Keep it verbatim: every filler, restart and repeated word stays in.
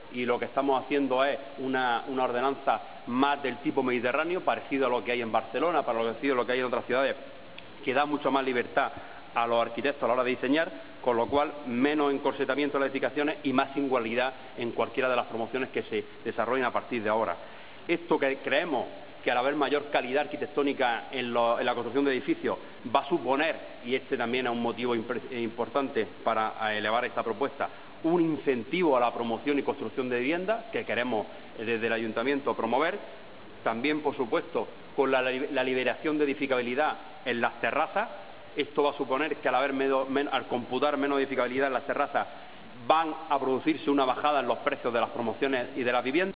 y lo que estamos haciendo es una, una ordenanza más del tipo mediterráneo, parecido a lo que hay en Barcelona, parecido a lo que hay en otras ciudades, que da mucho más libertad a los arquitectos a la hora de diseñar, con lo cual menos encorsetamiento de las edificaciones y más singularidad en cualquiera de las promociones que se desarrollen a partir de ahora. Esto que creemos que al haber mayor calidad arquitectónica en, lo, en la construcción de edificios va a suponer, y este también es un motivo importante para elevar esta propuesta, un incentivo a la promoción y construcción de viviendas que queremos desde el Ayuntamiento promover. También, por supuesto, con la, la liberación de edificabilidad en las terrazas. Esto va a suponer que al, haber menos, men, al computar menos edificabilidad en las terrazas van a producirse una bajada en los precios de las promociones y de las viviendas.